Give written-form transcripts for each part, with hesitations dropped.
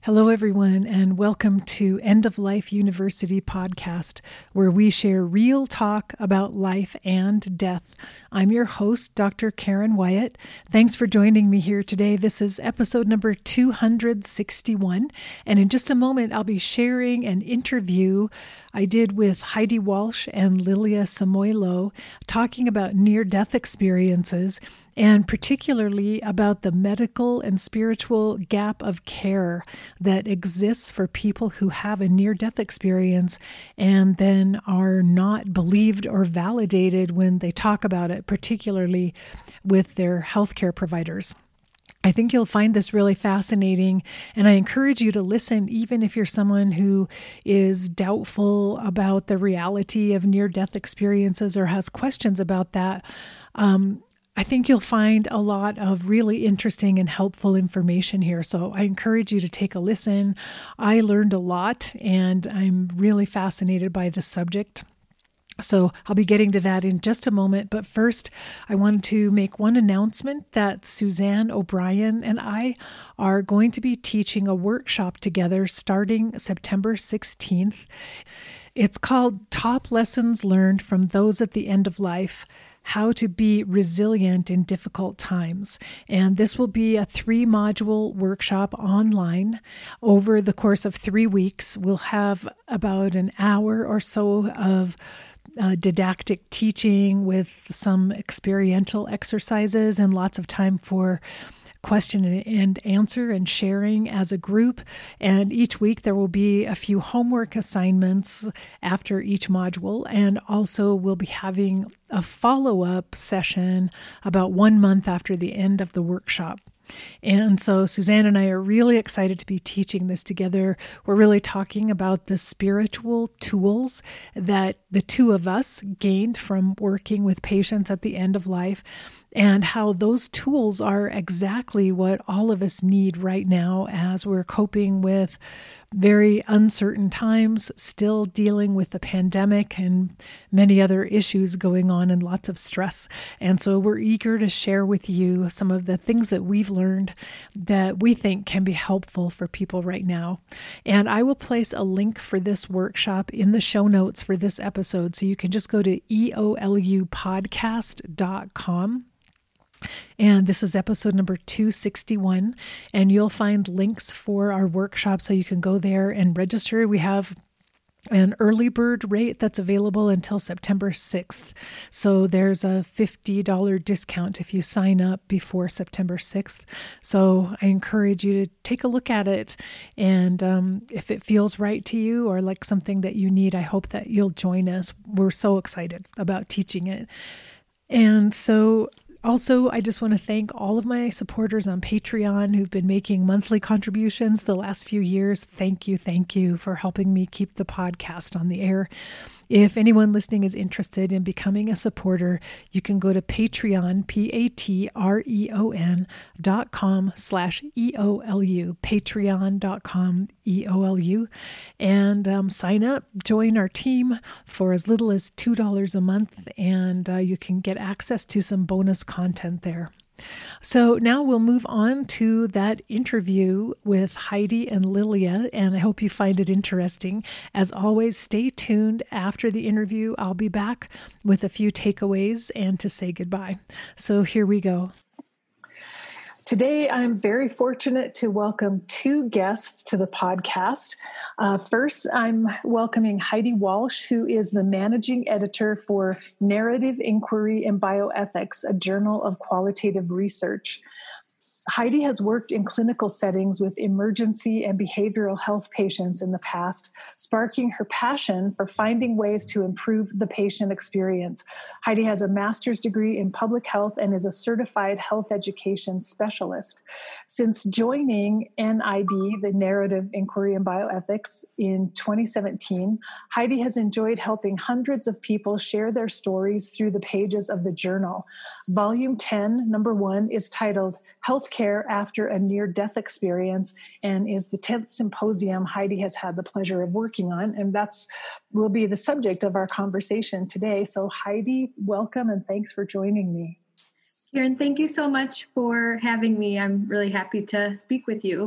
Hello, everyone, and welcome to End of Life University podcast, where we share real talk about life and death. I'm your host, Dr. Karen Wyatt. Thanks for joining me here today. This is episode number 261, and in just a moment, I'll be sharing an interview I did with Heidi Walsh and Lilia Samoilo, talking about near-death experiences, and particularly about the medical and spiritual gap of care that exists for people who have a near-death experience and then are not believed or validated when they talk about it, particularly with their healthcare providers. I think you'll find this really fascinating, and I encourage you to listen even if you're someone who is doubtful about the reality of near-death experiences or has questions about that. I think you'll find a lot of really interesting and helpful information here. So I encourage you to take a listen. I learned a lot, and I'm really fascinated by the subject. So I'll be getting to that in just a moment. But first, I wanted to make one announcement that Suzanne O'Brien and I are going to be teaching a workshop together starting September 16th. It's called Top Lessons Learned from Those at the End of Life: How to Be Resilient in Difficult Times. And this will be a 3-module workshop online over the course of 3 weeks. We'll have about an hour or so of didactic teaching with some experiential exercises and lots of time for question and answer and sharing as a group. And each week there will be a few homework assignments after each module. And also we'll be having a follow-up session about 1 month after the end of the workshop. And so Suzanne and I are really excited to be teaching this together. We're really talking about the spiritual tools that the two of us gained from working with patients at the end of life, and how those tools are exactly what all of us need right now as we're coping with very uncertain times, still dealing with the pandemic and many other issues going on and lots of stress. And so we're eager to share with you some of the things that we've learned that we think can be helpful for people right now. And I will place a link for this workshop in the show notes for this episode. So you can just go to eolupodcast.com. And this is episode number 261, and you'll find links for our workshop so you can go there and register. We have an early bird rate that's available until September 6th. So there's a $50 discount if you sign up before September 6th. So I encourage you to take a look at it. And if it feels right to you or like something that you need, I hope that you'll join us. We're so excited about teaching it. And so also, I just want to thank all of my supporters on Patreon who've been making monthly contributions the last few years. Thank you for helping me keep the podcast on the air. If anyone listening is interested in becoming a supporter, you can go to Patreon, patreon.com/EOLU, patreon.com/EOLU, and sign up, join our team for as little as $2 a month, and you can get access to some bonus content there. So now we'll move on to that interview with Heidi and Lilia, and I hope you find it interesting. As always, stay tuned. After the interview, I'll be back with a few takeaways and to say goodbye. So here we go. Today, I'm very fortunate to welcome 2 guests to the podcast. First, I'm welcoming Heidi Walsh, who is the managing editor for Narrative Inquiry and Bioethics, a journal of qualitative research. Heidi has worked in clinical settings with emergency and behavioral health patients in the past, sparking her passion for finding ways to improve the patient experience. Heidi has a master's degree in public health and is a certified health education specialist. Since joining NIB, the Narrative Inquiry and Bioethics, in 2017, Heidi has enjoyed helping hundreds of people share their stories through the pages of the journal. Volume 10, number 1, is titled Healthcare After a Near-Death Experience, and is the 10th symposium Heidi has had the pleasure of working on, and that's will be the subject of our conversation today. So Heidi, welcome and thanks for joining me. Karen, thank you so much for having me. I'm really happy to speak with you.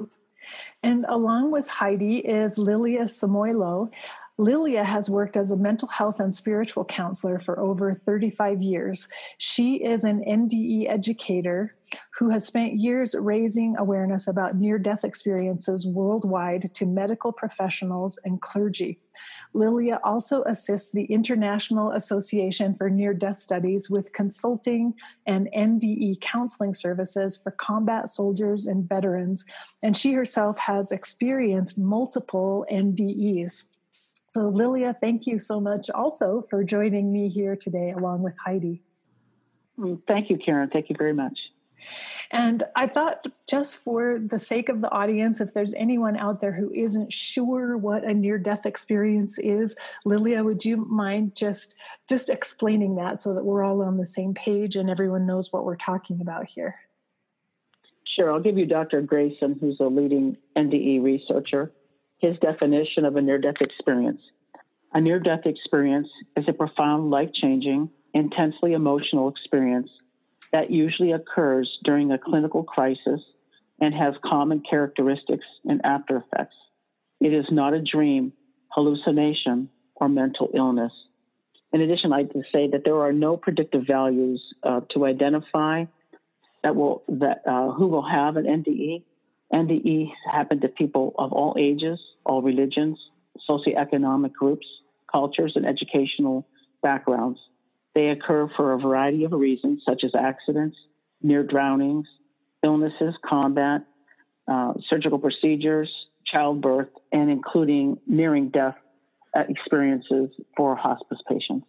And along with Heidi is Lilia Samoilo. Lilia has worked as a mental health and spiritual counselor for over 35 years. She is an NDE educator who has spent years raising awareness about near-death experiences worldwide to medical professionals and clergy. Lilia also assists the International Association for Near-Death Studies with consulting and NDE counseling services for combat soldiers and veterans, and she herself has experienced multiple NDEs. So Lilia, thank you so much also for joining me here today along with Heidi. Thank you, Karen. Thank you very much. And I thought, just for the sake of the audience, if there's anyone out there who isn't sure what a near-death experience is, Lilia, would you mind just explaining that so that we're all on the same page and everyone knows what we're talking about here? Sure. I'll give you Dr. Grayson, who's a leading NDE researcher, his definition of a near-death experience. A near-death experience is a profound, life-changing, intensely emotional experience that usually occurs during a clinical crisis and has common characteristics and after effects. It is not a dream, hallucination, or mental illness. In addition, I'd like to say that there are no predictive values to identify who will have an NDE. NDE happen to people of all ages, all religions, socioeconomic groups, cultures, and educational backgrounds. They occur for a variety of reasons, such as accidents, near drownings, illnesses, combat, surgical procedures, childbirth, and including nearing death experiences for hospice patients.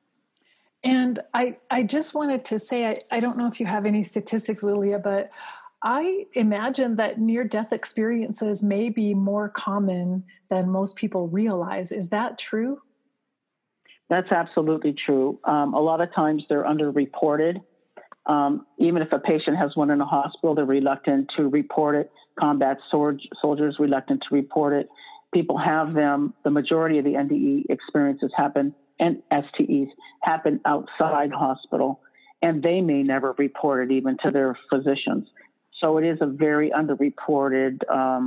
And I just wanted to say, I don't know if you have any statistics, Lilia, but I imagine that near-death experiences may be more common than most people realize. Is that true? That's absolutely true. A lot of times they're underreported. Even if a patient has one in a hospital, they're reluctant to report it. Combat soldiers reluctant to report it. People have them. The majority of the NDE experiences happen, and STEs happen outside hospital, and they may never report it even to their physicians. So it is a very underreported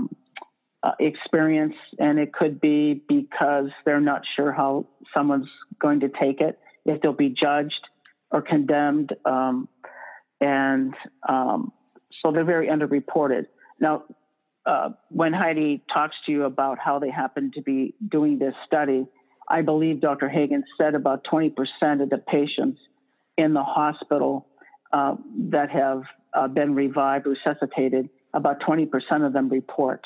experience, and it could be because they're not sure how someone's going to take it, if they'll be judged or condemned, so they're very underreported. Now, when Heidi talks to you about how they happen to be doing this study, I believe Dr. Hagen said about 20% of the patients in the hospital that have been revived, resuscitated, about 20% of them report.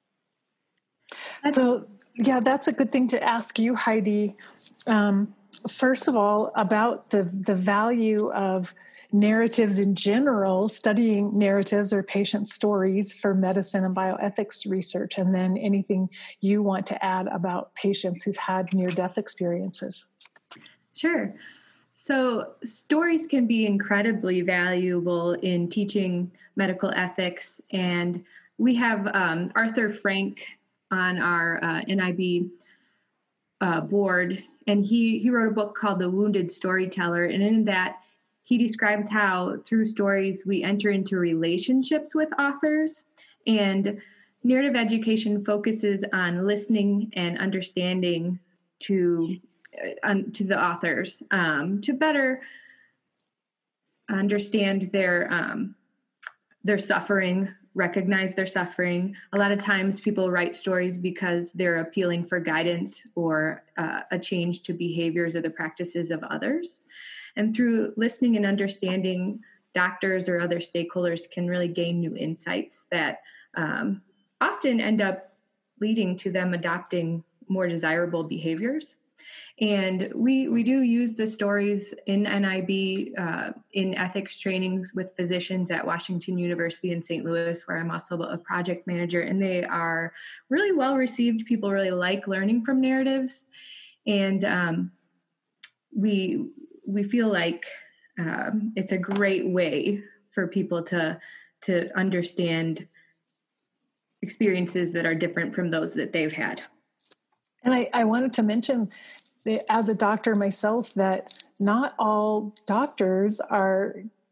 So, yeah, that's a good thing to ask you, Heidi. First of all, about the value of narratives in general, studying narratives or patient stories for medicine and bioethics research, and then anything you want to add about patients who've had near-death experiences. Sure. So stories can be incredibly valuable in teaching medical ethics, and we have Arthur Frank on our NIB board, and he wrote a book called The Wounded Storyteller, and in that he describes how through stories we enter into relationships with authors, and narrative education focuses on listening and understanding to the authors to better understand their suffering, recognize their suffering. A lot of times people write stories because they're appealing for guidance or a change to behaviors or the practices of others. And through listening and understanding, doctors or other stakeholders can really gain new insights that often end up leading to them adopting more desirable behaviors. And we do use the stories in NIB in ethics trainings with physicians at Washington University in St. Louis, where I'm also a project manager, and they are really well received. People really like learning from narratives, and we feel like it's a great way for people to understand experiences that are different from those that they've had. And I wanted to mention, as a doctor myself, that not all doctors are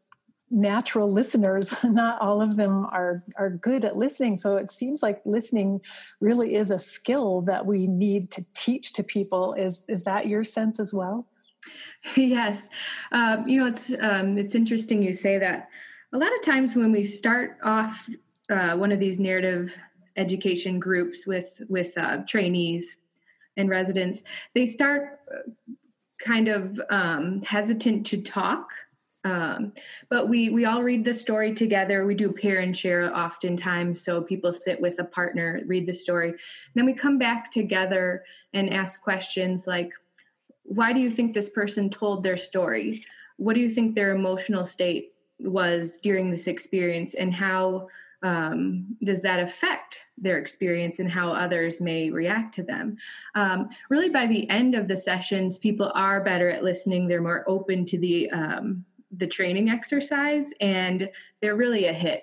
natural listeners. Not all of them are good at listening. So it seems like listening really is a skill that we need to teach to people. Is that your sense as well? Yes. It's interesting you say that. A lot of times when we start off one of these narrative education groups with trainees and residents, they start kind of hesitant to talk. But we all read the story together. We do pair and share oftentimes. So people sit with a partner, read the story. Then we come back together and ask questions like, why do you think this person told their story? What do you think their emotional state was during this experience? And how does that affect their experience and how others may react to them? Really, by the end of the sessions, people are better at listening. They're more open to the training exercise, and they're really a hit.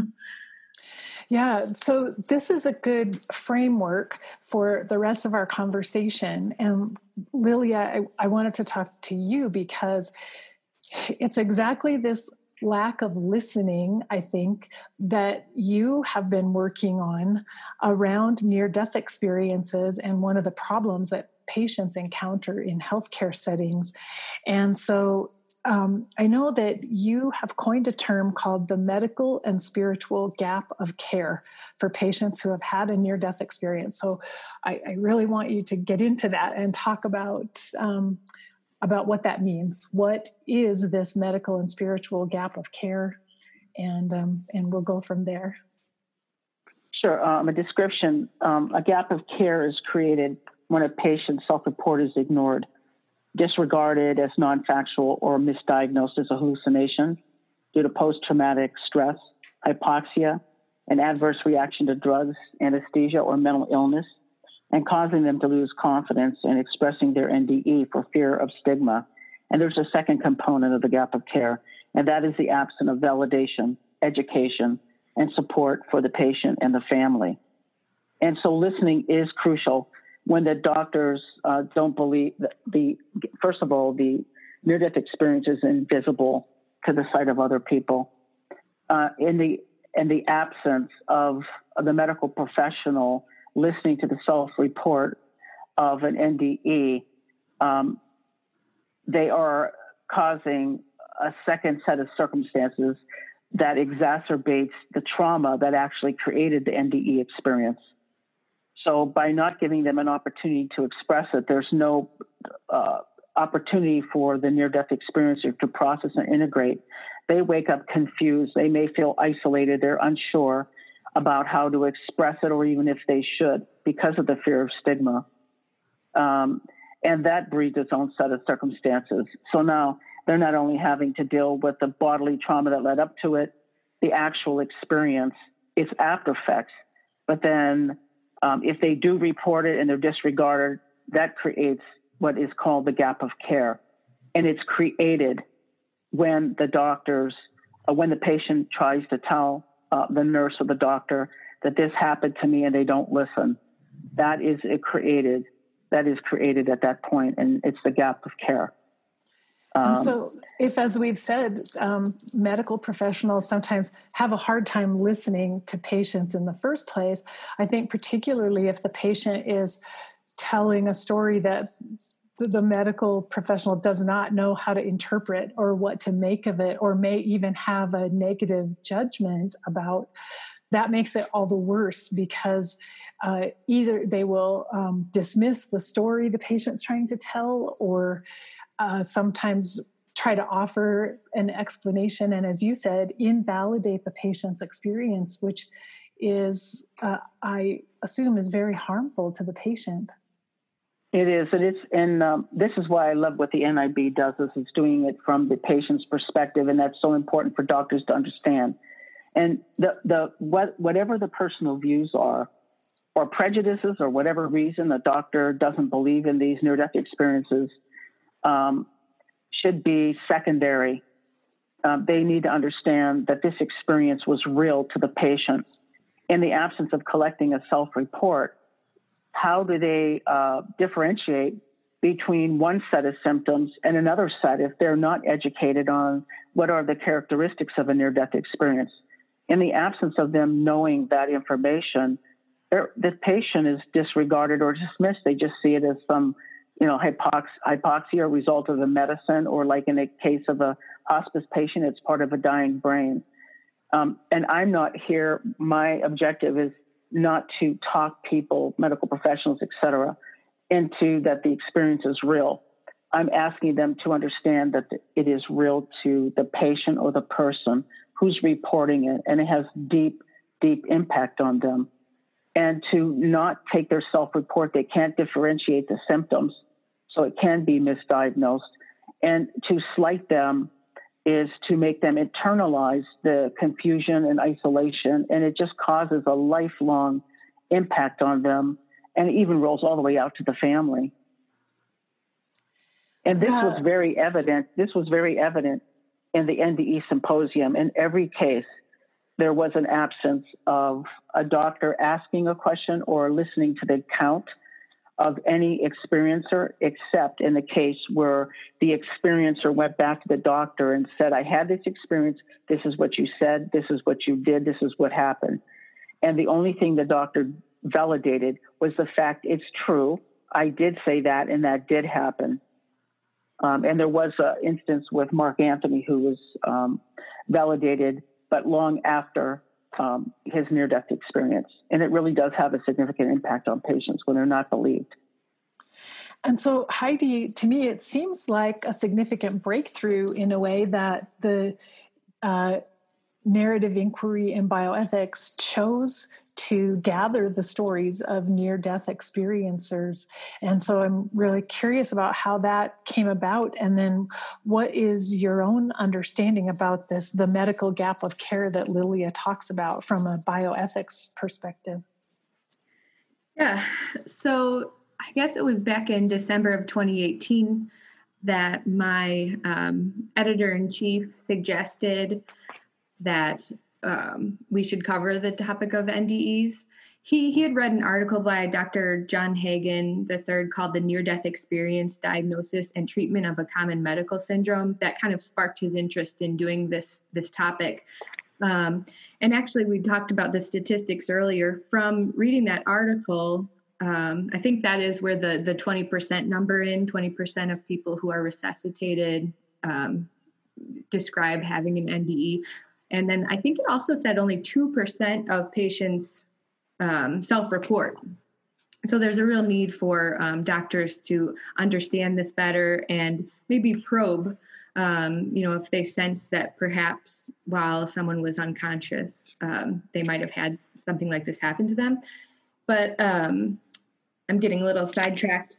Yeah, so this is a good framework for the rest of our conversation. And Lilia, I wanted to talk to you because it's exactly this lack of listening, I think, that you have been working on around near-death experiences and one of the problems that patients encounter in healthcare settings. And so I know that you have coined a term called the medical and spiritual gap of care for patients who have had a near-death experience. So I really want you to get into that and talk about what that means. What is this medical and spiritual gap of care? And we'll go from there. Sure. A description, a gap of care is created when a patient's self-report is ignored, disregarded as non-factual, or misdiagnosed as a hallucination due to post-traumatic stress, hypoxia, an adverse reaction to drugs, anesthesia, or mental illness, and causing them to lose confidence in expressing their NDE for fear of stigma. And there's a second component of the gap of care, and that is the absence of validation, education, and support for the patient and the family. And so listening is crucial when the doctors don't believe that first of all, the near-death experience is invisible to the sight of other people. In the absence of the medical professional listening to the self-report of an NDE, they are causing a second set of circumstances that exacerbates the trauma that actually created the NDE experience. So by not giving them an opportunity to express it, there's no opportunity for the near-death experiencer to process and integrate. They wake up confused. They may feel isolated. They're unsure about how to express it, or even if they should, because of the fear of stigma. And that breeds its own set of circumstances. So now they're not only having to deal with the bodily trauma that led up to it, the actual experience, its after effects, but then if they do report it and they're disregarded, that creates what is called the gap of care. And it's created when when the patient tries to tell the nurse or the doctor that this happened to me and they don't listen. That is created at that point, and it's the gap of care. And so if, as we've said, medical professionals sometimes have a hard time listening to patients in the first place, I think particularly if the patient is telling a story that the medical professional does not know how to interpret or what to make of it, or may even have a negative judgment about, that makes it all the worse, because either they will dismiss the story the patient's trying to tell, or sometimes try to offer an explanation, and as you said, invalidate the patient's experience, which is, I assume, is very harmful to the patient. It is, and this is why I love what the NIB does. Is it's doing it from the patient's perspective, and that's so important for doctors to understand. And whatever the personal views are, or prejudices, or whatever reason the doctor doesn't believe in these near-death experiences, should be secondary. They need to understand that this experience was real to the patient. In the absence of collecting a self-report, how do they differentiate between one set of symptoms and another set if they're not educated on what are the characteristics of a near-death experience. In the absence of them knowing that information, the patient is disregarded or dismissed. They just see it as some, hypoxia, result of the medicine, or like in a case of a hospice patient, it's part of a dying brain. And I'm not here. My objective is not to talk people, medical professionals, et cetera, into that the experience is real. I'm asking them to understand that it is real to the patient or the person who's reporting it, and it has deep, deep impact on them. And to not take their self-report, they can't differentiate the symptoms, so it can be misdiagnosed. And to slight them is to make them internalize the confusion and isolation, and it just causes a lifelong impact on them, and it even rolls all the way out to the family. And this was very evident. This was very evident in the NDE symposium. In every case, there was an absence of a doctor asking a question or listening to the account of any experiencer, except in the case where the experiencer went back to the doctor and said, I had this experience, this is what you said, this is what you did, this is what happened. And the only thing the doctor validated was the fact it's true, I did say that, and that did happen. And there was an instance with Mark Anthony who was validated, but long after his near-death experience. And it really does have a significant impact on patients when they're not believed. And so, Heidi, to me, it seems like a significant breakthrough in a way that the narrative inquiry in bioethics chose to gather the stories of near-death experiencers. And so I'm really curious about how that came about. And then what is your own understanding about this, the medical gap of care that Lilia talks about from a bioethics perspective? Yeah, so I guess it was back in December of 2018 that my editor-in-chief suggested that we should cover the topic of NDEs. He had read an article by Dr. John Hagen III called The Near-Death Experience, Diagnosis and Treatment of a Common Medical Syndrome that kind of sparked his interest in doing this topic. And actually, we talked about the statistics earlier. From reading that article, I think that is where the 20% number 20% of people who are resuscitated describe having an NDE. And then I think it also said only 2% of patients self-report. So there's a real need for doctors to understand this better and maybe probe, if they sense that perhaps while someone was unconscious, they might have had something like this happen to them. But I'm getting a little sidetracked.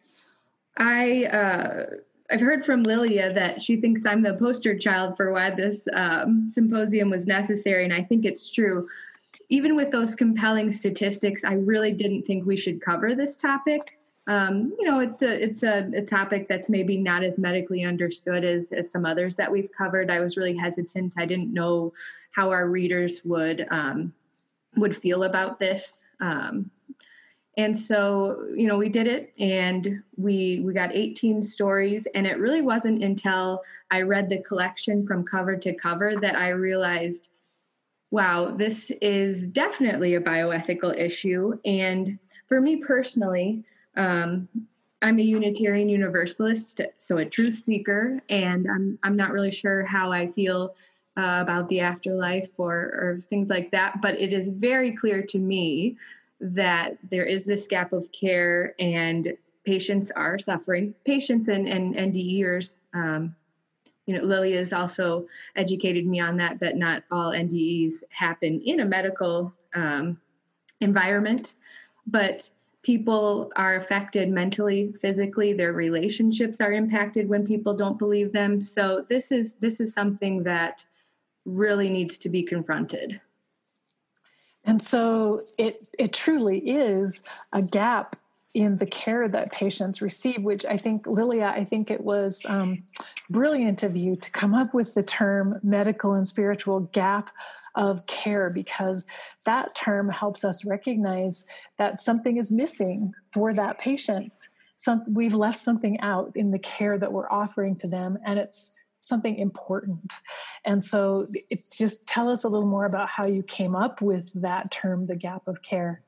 I've heard from Lilia that she thinks I'm the poster child for why this symposium was necessary, and I think it's true. Even with those compelling statistics, I really didn't think we should cover this topic. It's a topic that's maybe not as medically understood as some others that we've covered. I was really hesitant. I didn't know how our readers would feel about this. And so, we did it, and we got 18 stories, and it really wasn't until I read the collection from cover to cover that I realized, wow, this is definitely a bioethical issue. And for me personally, I'm a Unitarian Universalist, so a truth seeker, and I'm not really sure how I feel about the afterlife or things like that, but it is very clear to me that there is this gap of care and patients are suffering. Patients and NDEers, Lilia has also educated me on that not all NDEs happen in a medical environment, but people are affected mentally, physically. Their relationships are impacted when people don't believe them. So this is something that really needs to be confronted. And so it truly is a gap in the care that patients receive, which I think, Lilia, it was brilliant of you to come up with the term medical and spiritual gap of care, because that term helps us recognize that something is missing for that patient. We've left something out in the care that we're offering to them, and it's something important. And so just tell us a little more about how you came up with that term, the gap of care.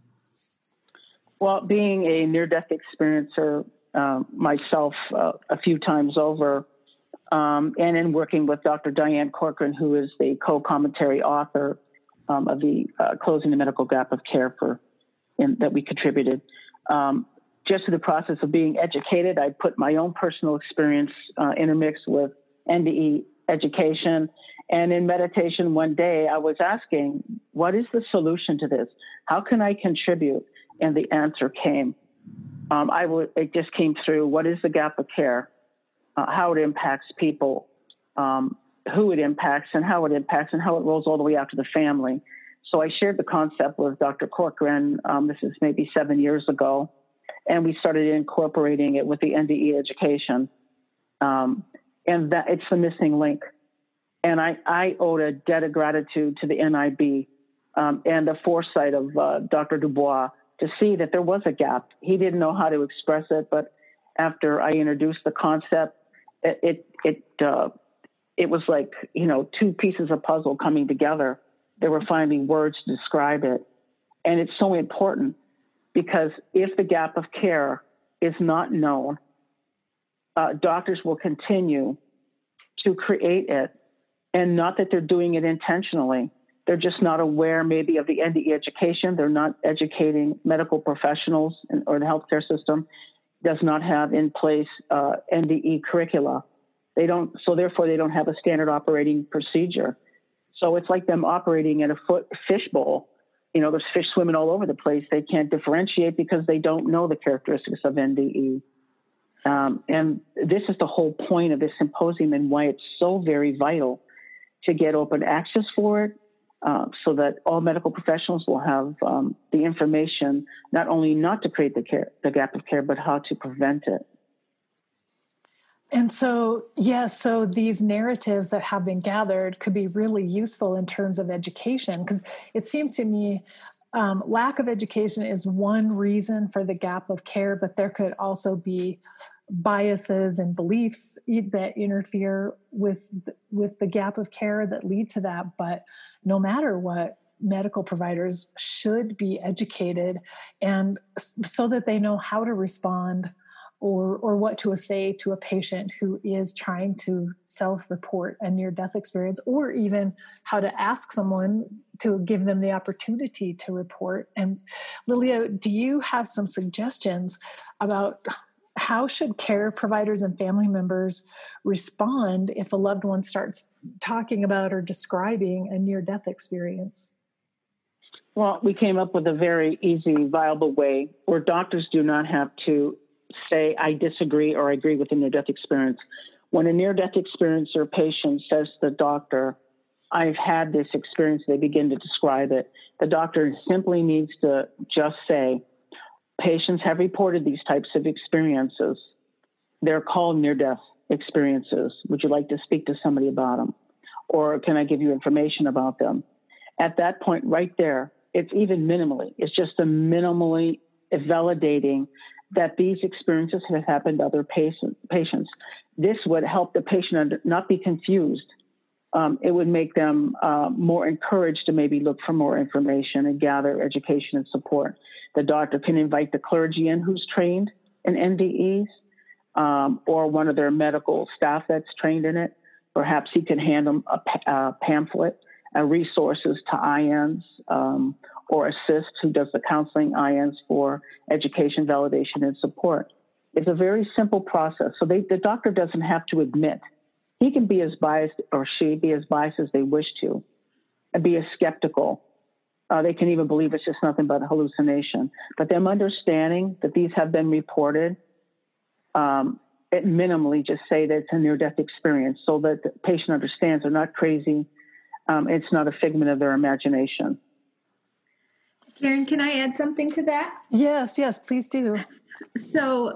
Well, being a near-death experiencer myself a few times over, and in working with Dr. Diane Corcoran, who is the co-commentary author of the Closing the Medical Gap of Care that we contributed. Just through the process of being educated, I put my own personal experience intermixed with NDE education. And in meditation one day, I was asking, what is the solution to this? How can I contribute? And the answer came. It just came through, what is the gap of care? How it impacts people, who it impacts, and how it rolls all the way out to the family. So I shared the concept with Dr. Corcoran. This is maybe 7 years ago, and we started incorporating it with the NDE education. And that it's the missing link. And I owed a debt of gratitude to the NIB and the foresight of Dr. Dubois to see that there was a gap. He didn't know how to express it, but after I introduced the concept, it was like, two pieces of puzzle coming together. There were finally words to describe it. And it's so important because if the gap of care is not known, doctors will continue to create it, and not that they're doing it intentionally. They're just not aware maybe of the NDE education. They're not educating medical professionals, or the healthcare system does not have in place NDE curricula. Therefore they don't have a standard operating procedure. So it's like them operating in a fishbowl. There's fish swimming all over the place. They can't differentiate because they don't know the characteristics of NDE. And this is the whole point of this symposium and why it's so very vital to get open access for it, so that all medical professionals will have the information, not only not to create the gap of care, but how to prevent it. And so, so these narratives that have been gathered could be really useful in terms of education, because it seems to me lack of education is one reason for the gap of care, but there could also be biases and beliefs that interfere with the gap of care that lead to that. But no matter what, medical providers should be educated, and so that they know how to respond or what to say to a patient who is trying to self-report a near-death experience, or even how to ask someone to give them the opportunity to report. And Lilia, do you have some suggestions about how should care providers and family members respond if a loved one starts talking about or describing a near-death experience? Well, we came up with a very easy, viable way where doctors do not have to say, I disagree or I agree with the near-death experience. When a near-death experiencer patient says to the doctor, I've had this experience, they begin to describe it. The doctor simply needs to just say, patients have reported these types of experiences. They're called near-death experiences. Would you like to speak to somebody about them? Or can I give you information about them? At that point right there, it's even minimally. It's just a minimally validating that these experiences have happened to other patients. This would help the patient not be confused. It would make them more encouraged to maybe look for more information and gather education and support. The doctor can invite the clergy in who's trained in NDEs, or one of their medical staff that's trained in it. Perhaps he can hand them a pamphlet, resources to IANDS, or ASSIST, who does the counseling IANDS for education, validation, and support. It's a very simple process. So the doctor doesn't have to admit. He can be as biased, or she be as biased as they wish to, and be as skeptical. They can even believe it's just nothing but a hallucination. But them understanding that these have been reported, it minimally just say that it's a near-death experience, so that the patient understands they're not crazy. It's not a figment of their imagination. Karen, can I add something to that? Yes, please do. So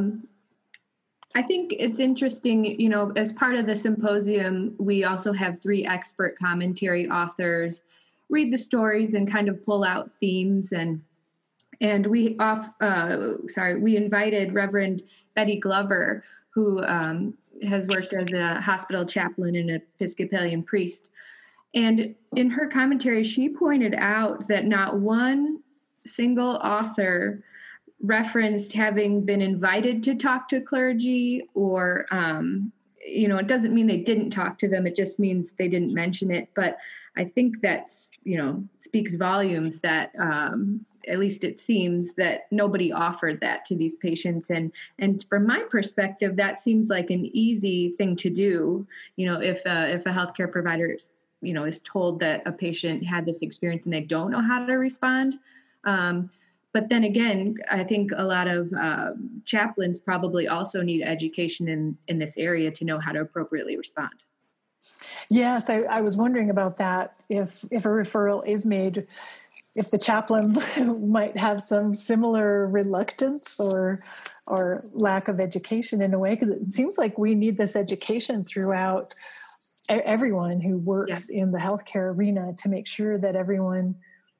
I think it's interesting, as part of the symposium, we also have 3 expert commentary authors read the stories and kind of pull out themes. And we invited Reverend Betty Glover, who has worked as a hospital chaplain and an Episcopalian priest. And in her commentary, she pointed out that not one single author referenced having been invited to talk to clergy or, it doesn't mean they didn't talk to them. It just means they didn't mention it. But I think that, speaks volumes that, at least it seems that nobody offered that to these patients. And from my perspective, that seems like an easy thing to do. If a healthcare provider, is told that a patient had this experience and they don't know how to respond. But then again, I think a lot of chaplains probably also need education in this area to know how to appropriately respond. Yes, I was wondering about that. If a referral is made, if the chaplains might have some similar reluctance or lack of education in a way, because it seems like we need this education throughout everyone who works in the healthcare arena to make sure that everyone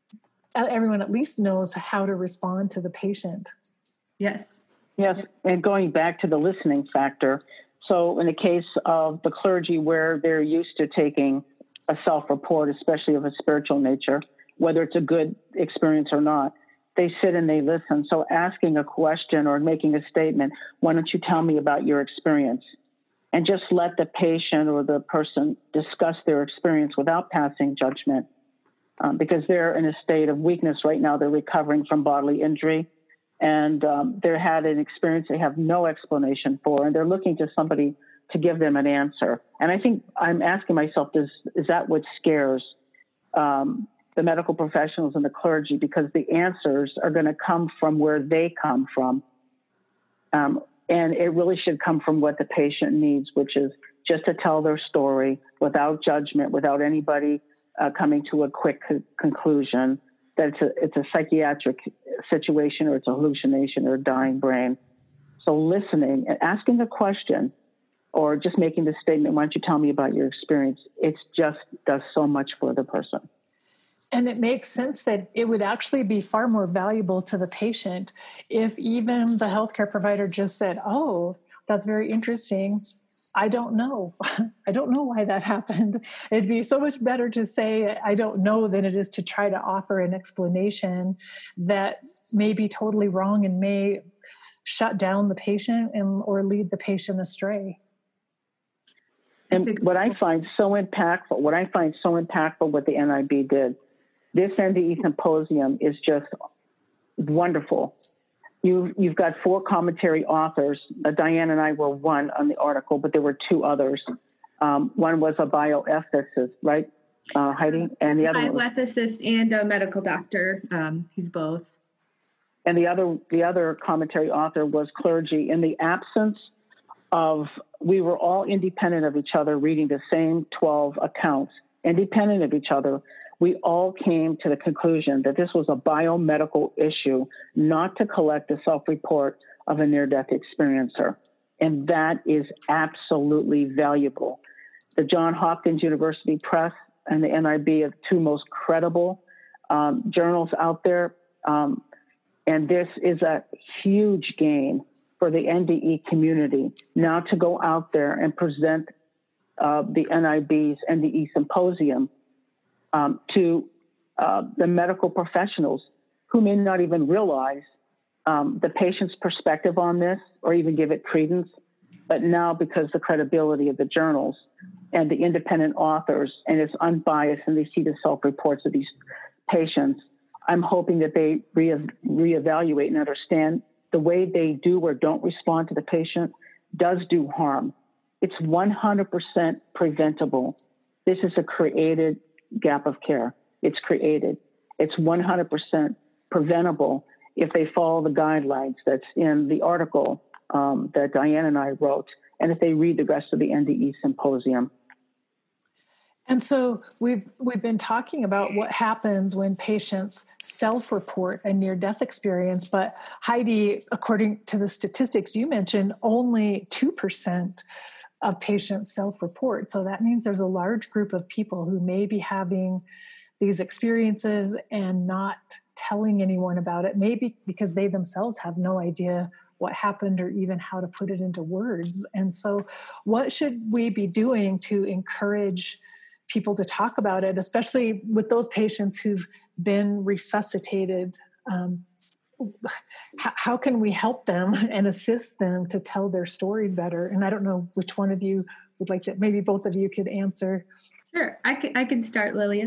at least knows how to respond to the patient. Yes. And going back to the listening factor. So in the case of the clergy where they're used to taking a self-report, especially of a spiritual nature, whether it's a good experience or not, they sit and they listen. So asking a question or making a statement, why don't you tell me about your experience? And just let the patient or the person discuss their experience without passing judgment. Because they're in a state of weakness right now. They're recovering from bodily injury, and they had an experience they have no explanation for, and they're looking to somebody to give them an answer. And I think I'm asking myself, is that what scares the medical professionals and the clergy? Because the answers are going to come from where they come from. And it really should come from what the patient needs, which is just to tell their story without judgment, without anybody coming to a quick conclusion that it's a psychiatric situation or it's a hallucination or a dying brain. So listening and asking a question or just making the statement, why don't you tell me about your experience? It just does so much for the person. And it makes sense that it would actually be far more valuable to the patient if even the healthcare provider just said, oh, that's very interesting. I don't know. I don't know why that happened. It'd be so much better to say, I don't know, than it is to try to offer an explanation that may be totally wrong and may shut down the patient or lead the patient astray. And what I find so impactful, what the NIB did, this NDE symposium is just wonderful. You've got 4 commentary authors. Diane and I were one on the article, but there were 2 others. One was a bioethicist, right, Heidi? And the other bioethicist and a medical doctor. He's both. And the other commentary author was clergy. In the absence of, we were all independent of each other, reading the same 12 accounts, independent of each other. We all came to the conclusion that this was a biomedical issue, not to collect a self-report of a near-death experiencer. And that is absolutely valuable. The Johns Hopkins University Press and the NIB are the 2 most credible journals out there. And this is a huge gain for the NDE community now to go out there and present the NIB's NDE symposium to the medical professionals who may not even realize the patient's perspective on this or even give it credence. But now, because the credibility of the journals and the independent authors, and it's unbiased, and they see the self-reports of these patients, I'm hoping that they reevaluate and understand the way they do or don't respond to the patient does do harm. It's 100% preventable. This is a created gap of care. It's created. It's 100% preventable if they follow the guidelines that's in the article that Diane and I wrote, and if they read the rest of the NDE symposium. And so we've been talking about what happens when patients self-report a near-death experience, but Heidi, according to the statistics you mentioned, only 2% of patients self-report. So that means there's a large group of people who may be having these experiences and not telling anyone about it, maybe because they themselves have no idea what happened or even how to put it into words. And so what should we be doing to encourage people to talk about it, especially with those patients who've been resuscitated? How can we help them and assist them to tell their stories better? And I don't know which one of you would like to, maybe both of you could answer. Sure. I can start, Lilia.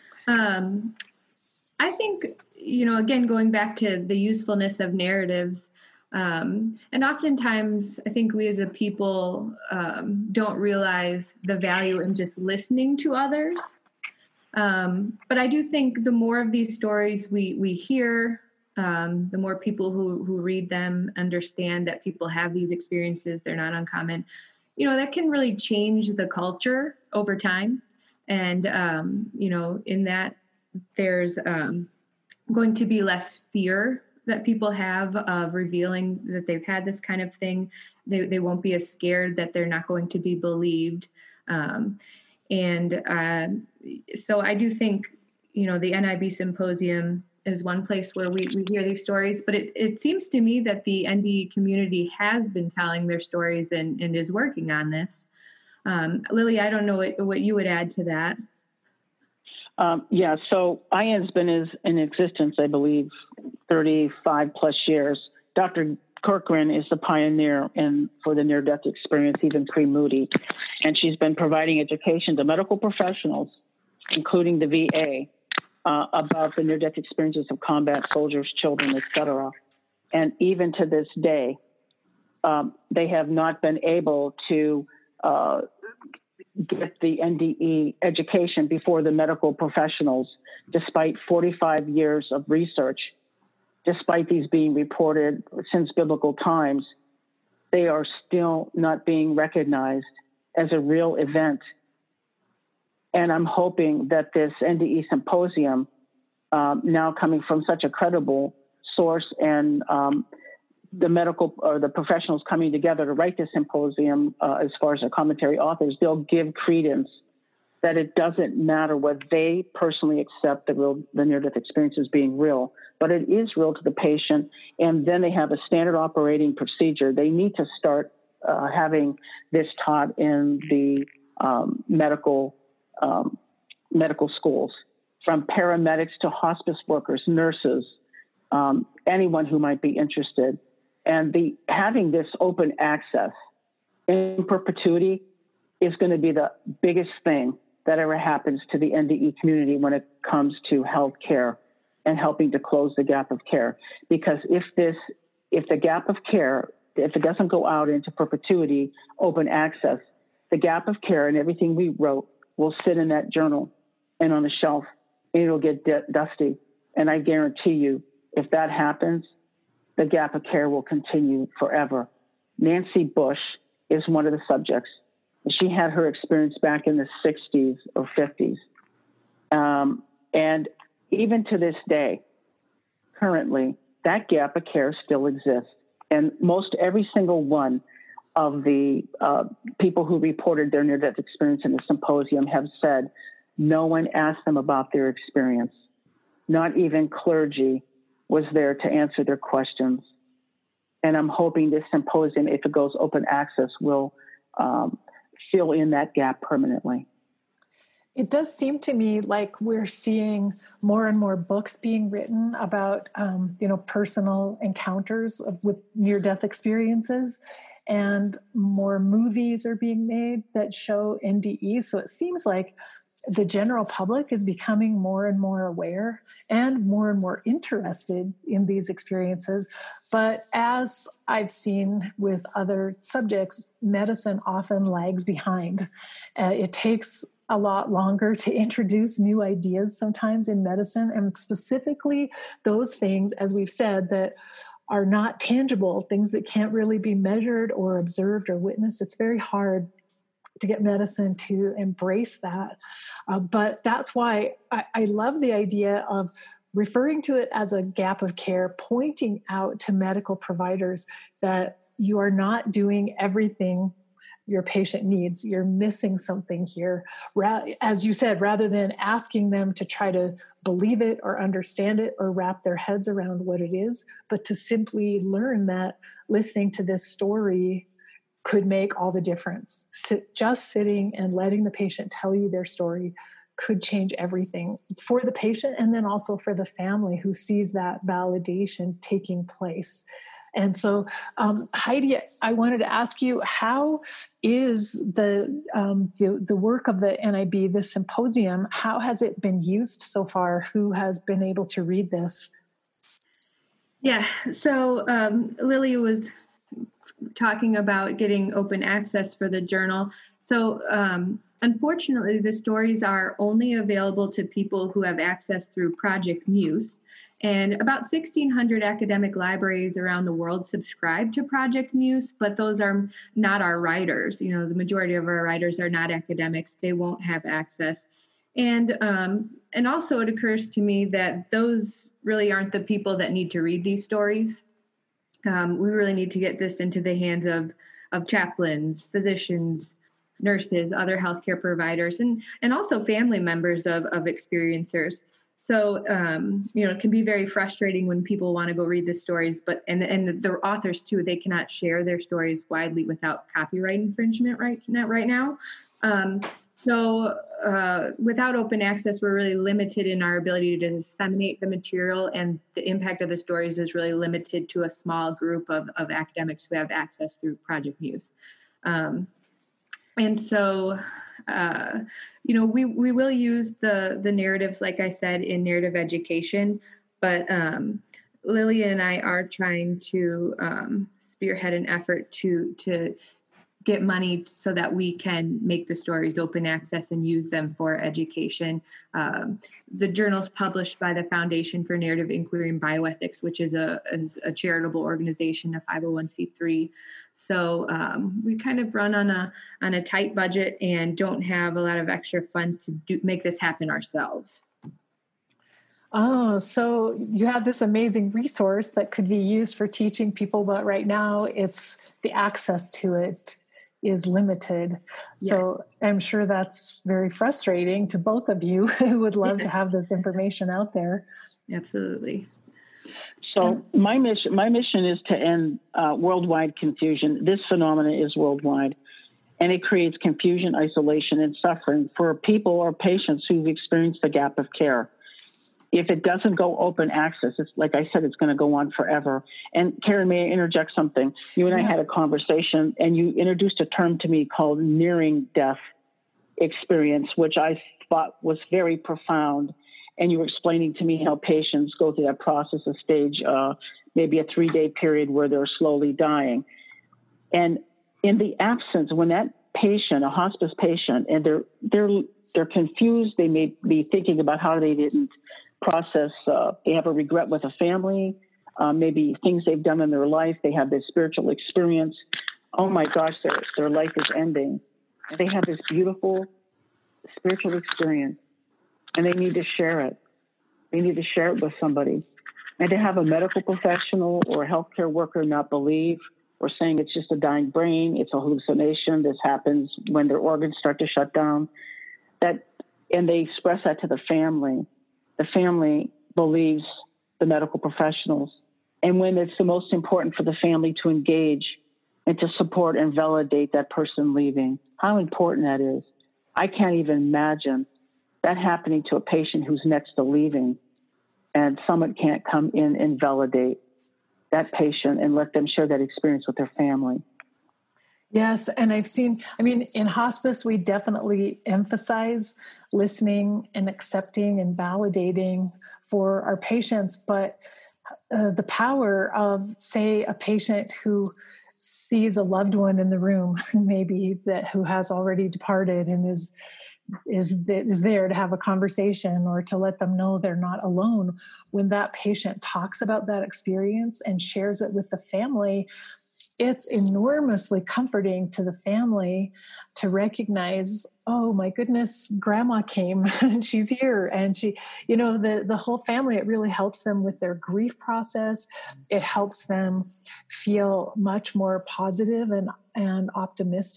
I think, again, going back to the usefulness of narratives, and oftentimes I think we as a people don't realize the value in just listening to others. But I do think the more of these stories we hear, the more people who read them understand that people have these experiences, they're not uncommon, that can really change the culture over time. And, in that there's going to be less fear that people have of revealing that they've had this kind of thing. They won't be as scared that they're not going to be believed. So I do think, the NIB Symposium is one place where we hear these stories, but it seems to me that the NDE community has been telling their stories and is working on this. Lily, I don't know what you would add to that. So IAND's been in existence, I believe, 35 plus years. Dr. Corcoran is the pioneer for the near-death experience, even pre-Moody. And she's been providing education to medical professionals, including the VA, about the near-death experiences of combat soldiers, children, et cetera. And even to this day, they have not been able to get the NDE education before the medical professionals, despite 45 years of research, despite these being reported since biblical times. They are still not being recognized as a real event. And I'm hoping that this NDE Symposium, now coming from such a credible source, and the medical or the professionals coming together to write this symposium, as far as the commentary authors, they'll give credence that it doesn't matter what they personally accept the near-death experience as being real, but it is real to the patient. And then they have a standard operating procedure. They need to start having this taught in the medical schools, from paramedics to hospice workers, nurses, anyone who might be interested. And having this open access in perpetuity is going to be the biggest thing that ever happens to the NDE community when it comes to health care and helping to close the gap of care. Because if the gap of care, if it doesn't go out into perpetuity, open access, the gap of care and everything we wrote will sit in that journal and on a shelf, and it'll get dusty. And I guarantee you, if that happens, the gap of care will continue forever. Nancy Bush is one of the subjects. She had her experience back in the 60s or 50s. And even to this day, currently, that gap of care still exists. And most every single one of the people who reported their near-death experience in the symposium have said no one asked them about their experience. Not even clergy was there to answer their questions. And I'm hoping this symposium, if it goes open access, will fill in that gap permanently. It does seem to me like we're seeing more and more books being written about, personal encounters with near-death experiences, and more movies are being made that show NDE. So it seems like the general public is becoming more and more aware and more interested in these experiences. But as I've seen with other subjects, medicine often lags behind. It takes a lot longer to introduce new ideas sometimes in medicine, and specifically those things, as we've said, that are not tangible, things that can't really be measured or observed or witnessed. It's very hard to get medicine to embrace that. But that's why I love the idea of referring to it as a gap of care, pointing out to medical providers that you are not doing everything your patient needs. You're missing something here. As you said, rather than asking them to try to believe it or understand it or wrap their heads around what it is, but to simply learn that listening to this story could make all the difference. Just sitting and letting the patient tell you their story could change everything for the patient and then also for the family who sees that validation taking place. And so, Heidi, I wanted to ask you, how is the work of the NIB, this symposium, how has it been used so far? Who has been able to read this? Yeah, so Lily was talking about getting open access for the journal. So unfortunately, the stories are only available to people who have access through Project Muse. And about 1,600 academic libraries around the world subscribe to Project Muse, but those are not our writers. You know, the majority of our writers are not academics. They won't have access. And also it occurs to me that those really aren't the people that need to read these stories. We really need to get this into the hands of chaplains, physicians, nurses, other healthcare providers, and also family members of experiencers. So, it can be very frustrating when people want to go read the stories, but and the authors too, they cannot share their stories widely without copyright infringement right now. So without open access, we're really limited in our ability to disseminate the material, and the impact of the stories is really limited to a small group of academics who have access through Project Muse. And so, we will use the narratives, like I said, in narrative education, but Lily and I are trying to spearhead an effort to get money so that we can make the stories open access and use them for education. The journal's published by the Foundation for Narrative Inquiry and Bioethics, which is a charitable organization, a 501c3. So we kind of run on a tight budget and don't have a lot of extra funds to make this happen ourselves. Oh, so you have this amazing resource that could be used for teaching people, but right now it's the access to it is limited. Yes. So I'm sure that's very frustrating to both of you who would love to have this information out there. Absolutely. So my mission is to end worldwide confusion. This phenomenon is worldwide, and it creates confusion, isolation, and suffering for people or patients who've experienced the gap of care. If it doesn't go open access, it's like I said, it's going to go on forever. And Karen, may I interject something? You and I had a conversation, and you introduced a term to me called nearing death experience, which I thought was very profound. And you were explaining to me how patients go through that process of stage, maybe a 3-day period where they're slowly dying. And in the absence, when that patient, a hospice patient, and they're confused, they may be thinking about how they didn't process, they have a regret with a family, maybe things they've done in their life, they have this spiritual experience. Oh my gosh, their life is ending. And they have this beautiful spiritual experience, and they need to share it. They need to share it with somebody. And to have a medical professional or a healthcare worker not believe or saying it's just a dying brain, it's a hallucination, this happens when their organs start to shut down, and they express that to the family. The family believes the medical professionals. And when it's the most important for the family to engage and to support and validate that person leaving, how important that is. I can't even imagine that happening to a patient who's next to leaving, and someone can't come in and validate that patient and let them share that experience with their family. Yes, and in hospice, we definitely emphasize listening and accepting and validating for our patients, but the power of, say, a patient who sees a loved one in the room, maybe who has already departed and is there to have a conversation or to let them know they're not alone. When that patient talks about that experience and shares it with the family, it's enormously comforting to the family to recognize, oh my goodness, grandma came and she's here. And she, the whole family, it really helps them with their grief process. It helps them feel much more positive and optimistic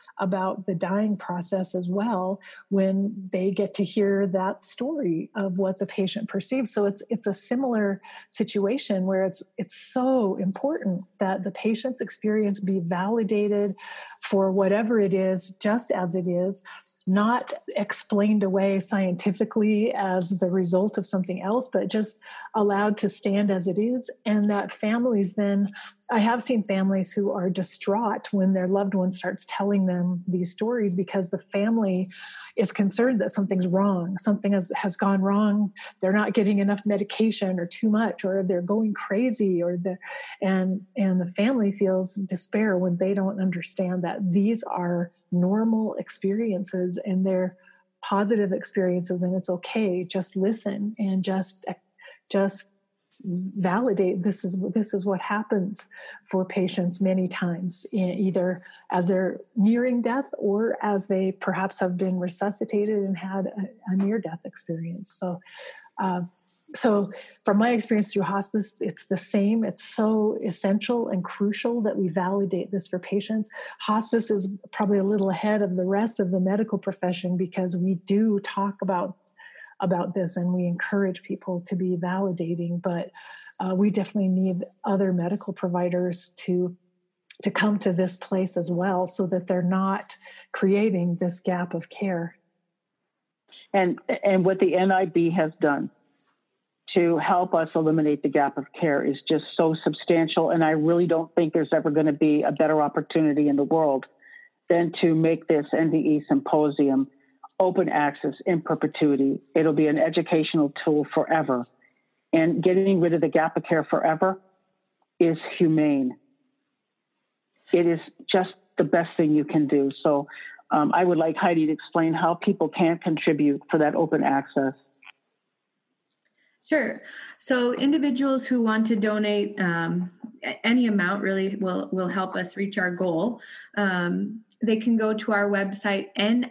about the dying process as well when they get to hear that story of what the patient perceives. So it's a similar situation where it's so important that the patient's experience be validated for whatever it is, just as it is, not explained away scientifically as the result of something else, but just allowed to stand as it is. And that families then, I have seen families who are distraught when their loved one starts telling them these stories because the family is concerned that something's wrong, something has gone wrong, they're not getting enough medication or too much, or they're going crazy, and the family feels despair when they don't understand that these are normal experiences and they're positive experiences, and it's okay. Just listen and just validate this is what happens for patients many times, either as they're nearing death or as they perhaps have been resuscitated and had a near-death experience. So from my experience through hospice, it's the same. It's so essential and crucial that we validate this for patients. Hospice is probably a little ahead of the rest of the medical profession because we do talk about this and we encourage people to be validating, but we definitely need other medical providers to come to this place as well so that they're not creating this gap of care. And what the NIB has done to help us eliminate the gap of care is just so substantial. And I really don't think there's ever going to be a better opportunity in the world than to make this NDE symposium open access in perpetuity. It'll be an educational tool forever. And getting rid of the gap of care forever is humane. It is just the best thing you can do. So I would like Heidi to explain how people can contribute for that open access. Sure. So individuals who want to donate any amount really will help us reach our goal. They can go to our website,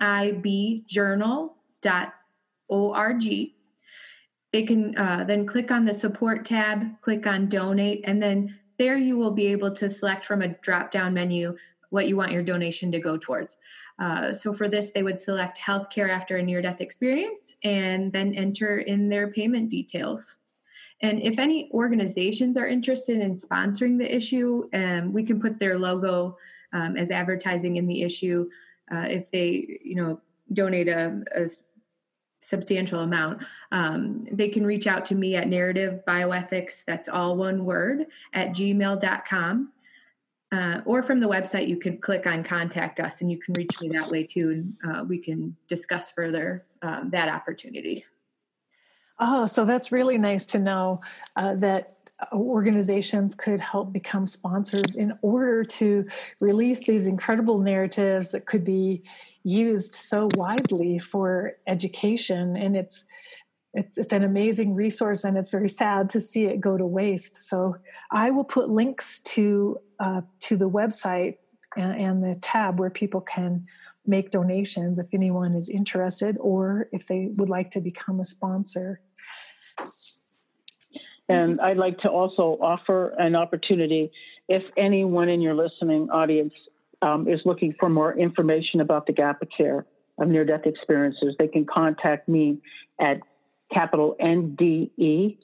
nibjournal.org. They can then click on the support tab, click on donate, and then there you will be able to select from a drop-down menu what you want your donation to go towards. So for this, they would select healthcare after a near-death experience and then enter in their payment details. And if any organizations are interested in sponsoring the issue, we can put their logo as advertising in the issue if they, donate a substantial amount. They can reach out to me at Narrative Bioethics, that's all one word, at gmail.com. Or from the website, you can click on Contact Us, and you can reach me that way too, and we can discuss further that opportunity. Oh, so that's really nice to know that organizations could help become sponsors in order to release these incredible narratives that could be used so widely for education. And it's an amazing resource, and it's very sad to see it go to waste. So I will put links to the website and the tab where people can make donations if anyone is interested or if they would like to become a sponsor. And I'd like to also offer an opportunity if anyone in your listening audience is looking for more information about the gap of care of near-death experiences, they can contact me at capital NDE-GOC,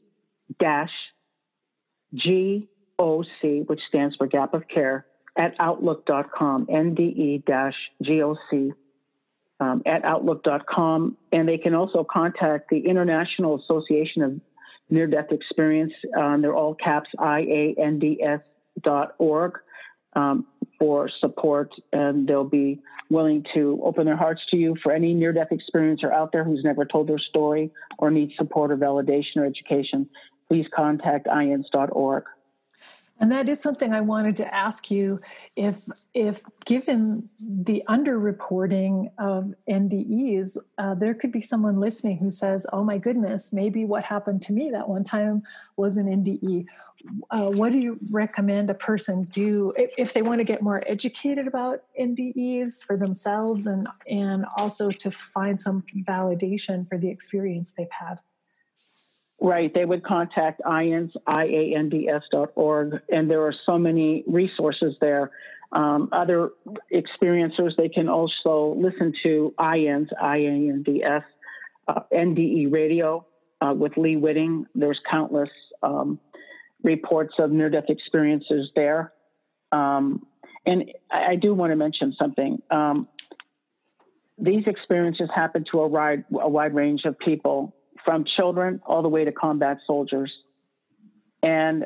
which stands for Gap of Care, at outlook.com, NDE-GOC at outlook.com. And they can also contact the International Association of Near-Death Experience. They're all caps, IANDS.org, for support, and they'll be willing to open their hearts to you for any near-death experiencer out there who's never told their story or needs support or validation or education. Please contact IANDS.org. And that is something I wanted to ask you, if given the underreporting of NDEs, there could be someone listening who says, oh my goodness, maybe what happened to me that one time was an NDE. What do you recommend a person do if they want to get more educated about NDEs for themselves and also to find some validation for the experience they've had? Right. They would contact IANDS, IANDS.org, and there are so many resources there. Other experiencers, they can also listen to IANDS, IANDS, NDE radio with Lee Whitting. There's countless reports of near-death experiences there. And I do want to mention something. These experiences happen to a wide range of people, from children all the way to combat soldiers. And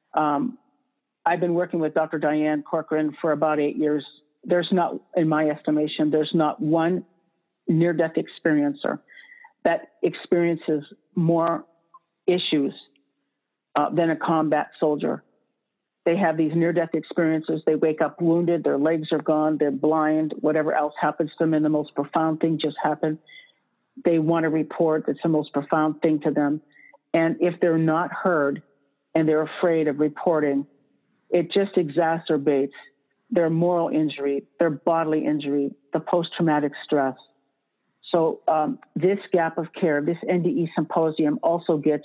I've been working with Dr. Diane Corcoran for about 8 years. There's not, in my estimation, there's not one near-death experiencer that experiences more issues than a combat soldier. They have these near-death experiences. They wake up wounded, their legs are gone, they're blind, whatever else happens to them, and the most profound thing just happened. They want to report. It's the most profound thing to them. And if they're not heard and they're afraid of reporting, it just exacerbates their moral injury, their bodily injury, the post-traumatic stress. So this gap of care, this NDE symposium also gets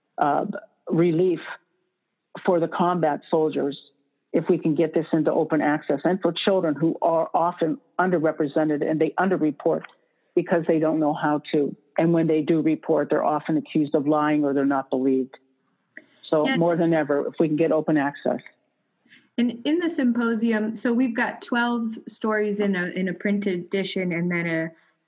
relief for the combat soldiers if we can get this into open access, and for children who are often underrepresented and they underreport because they don't know how to. And when they do report, they're often accused of lying or they're not believed. So more than ever, if we can get open access. And in the symposium, so we've got 12 stories in a printed edition, and then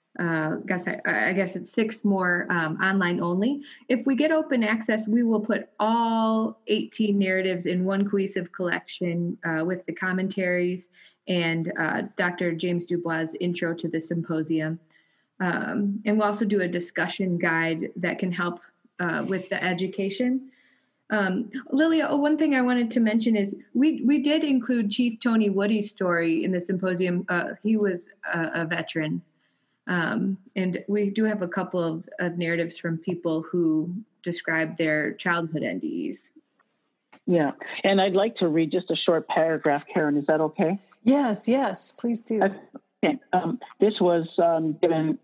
I guess it's 6 more online only. If we get open access, we will put all 18 narratives in one cohesive collection with the commentaries and Dr. James Dubois' intro to the symposium. And we'll also do a discussion guide that can help with the education. Lilia, one thing I wanted to mention is we did include Chief Tony Woody's story in the symposium. He was a veteran. And we do have a couple of narratives from people who describe their childhood NDEs. Yeah. And I'd like to read just a short paragraph, Karen. Is that okay? Yes, please do. Okay. This was given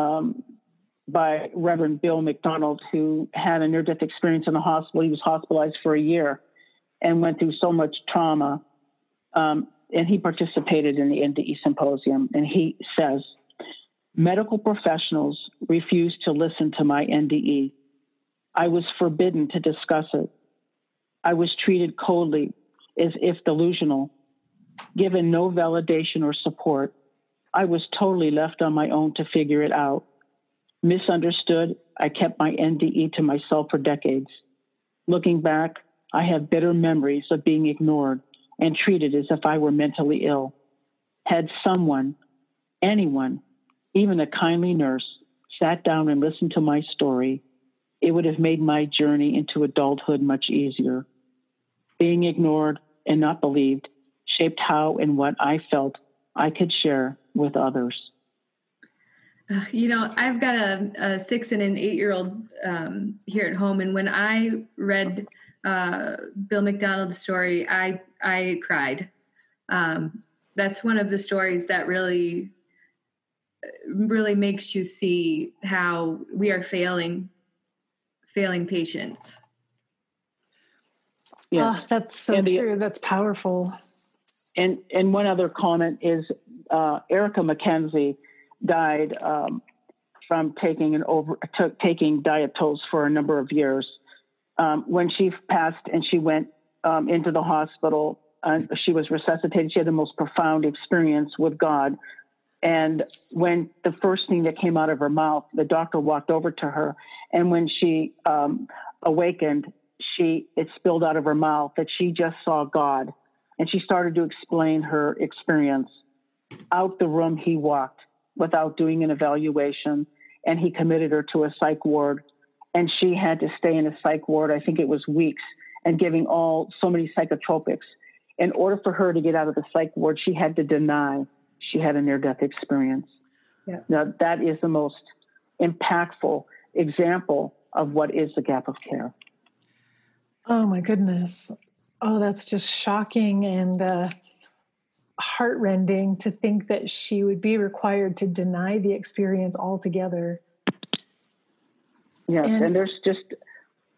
by Reverend Bill McDonald, who had a near-death experience in the hospital. He was hospitalized for a year and went through so much trauma. And he participated in the NDE symposium. And he says, medical professionals refused to listen to my NDE. I was forbidden to discuss it. I was treated coldly, as if delusional, given no validation or support. I was totally left on my own to figure it out. Misunderstood, I kept my NDE to myself for decades. Looking back, I have bitter memories of being ignored and treated as if I were mentally ill. Had someone, anyone, even a kindly nurse, sat down and listened to my story, it would have made my journey into adulthood much easier. Being ignored and not believed shaped how and what I felt I could share with others. I've got a 6 and an 8-year-old here at home, and when I read Bill McDonald's story, I cried. That's one of the stories that really makes you see how we are failing patients. Yeah, that's so true. That's powerful. And one other comment is Erica McKenzie died from taking Diet-Tose for a number of years. When she passed and she went into the hospital, she was resuscitated. She had the most profound experience with God. And when the first thing that came out of her mouth, the doctor walked over to her, and when she awakened, it spilled out of her mouth that she just saw God. And she started to explain her experience. Out the room he walked without doing an evaluation, and he committed her to a psych ward. And she had to stay in a psych ward, I think it was weeks, and giving so many psychotropics. In order for her to get out of the psych ward, she had to deny she had a near-death experience. Yeah. Now, that is the most impactful example of what is the gap of care. Oh, my goodness. Oh, that's just shocking and heartrending to think that she would be required to deny the experience altogether. Yes, and there's just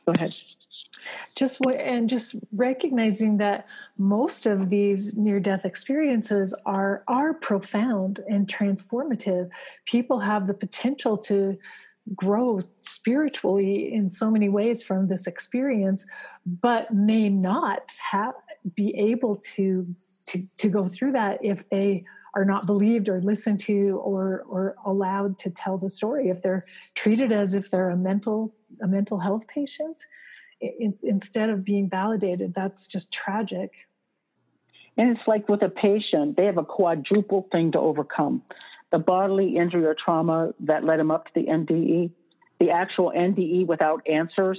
Go ahead. Just recognizing that most of these near-death experiences are profound and transformative. People have the potential to grow spiritually in so many ways from this experience, but may not be able to go through that if they are not believed or listened to or allowed to tell the story. If they're treated as if they're a mental health patient, instead of being validated, that's just tragic. And it's like with a patient, they have a quadruple thing to overcome: the bodily injury or trauma that led them up to the NDE, the actual NDE without answers,